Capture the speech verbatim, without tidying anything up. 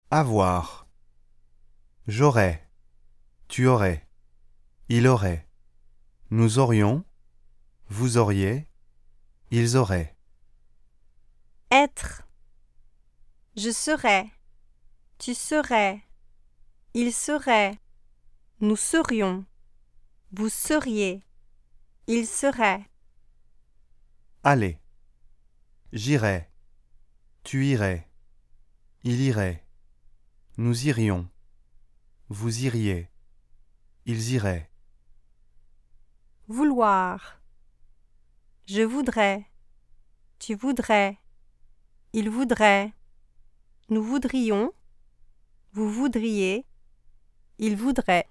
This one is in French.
Avoir. J'aurais. Tu aurais. Il aurait. Nous aurions. Vous auriez. Ils auraient. Être. Je serais. Tu serais. Il serait. Nous serions. Vous seriez. Il serait. Aller. J'irais. Tu irais. Il irait. Nous irions. Vous iriez. Ils iraient. Vouloir. Je voudrais. Tu voudrais. Il voudrait. Nous voudrions. Vous voudriez. Il voudrait.